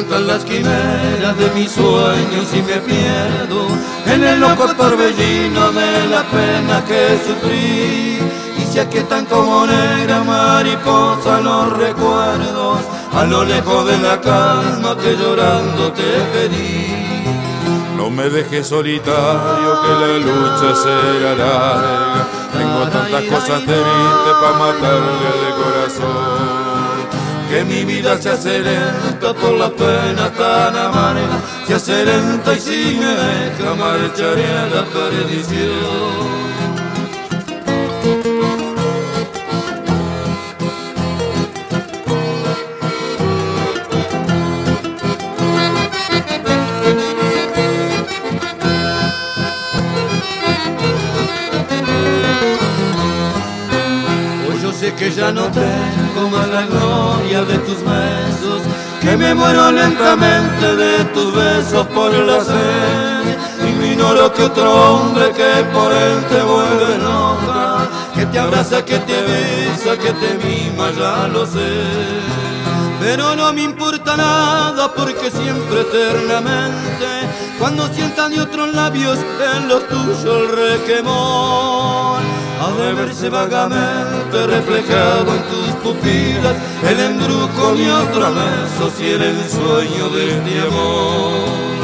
cantan las quimeras de mis sueños y me pierdo en el loco torbellino de la pena que sufrí. Y se aquietan como negra mariposa los recuerdos a lo lejos de la calma que llorando te pedí. No me dejes solitario, que la lucha será larga. Tengo tantas cosas tristes pa' matarle al corazón. Que mi vida se hace lenta por la pena tan amarga. Se hace lenta y si me deja marcharé a la perdición. Sé que ya no tengo más la gloria de tus besos, que me muero lentamente de tus besos por la sed. Ignoro que otro hombre que por él te vuelve loca, que te abraza, que te besa, que te mima, ya lo sé. Pero no me importa nada porque siempre eternamente, cuando sienta de otros labios en los tuyos el requemor, ha de verse vagamente reflejado en tus pupilas el embrujo de otro beso si era el sueño de este amor.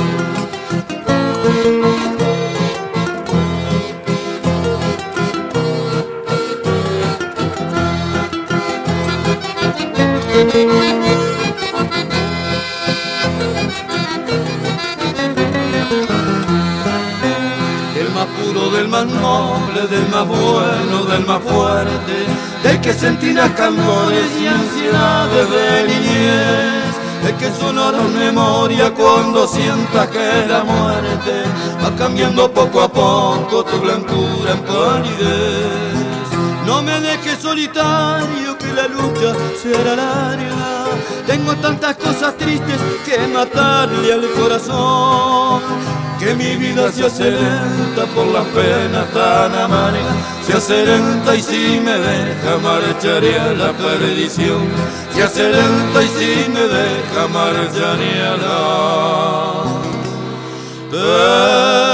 Del más puro, del más noble, del más bueno, del más fuerte, del que sentirás candores y ansiedades de niñez, del que sonarás memoria cuando sientas que la muerte va cambiando poco a poco tu blancura en palidez. No me dejes solitario, que la lucha será larga. Tengo tantas cosas tristes que matarle al corazón. Que mi vida se hace lenta por las penas tan amargas. Se hace lenta y si me deja marcharé a la perdición. Se hace lenta y si me deja marcharé a la perdición.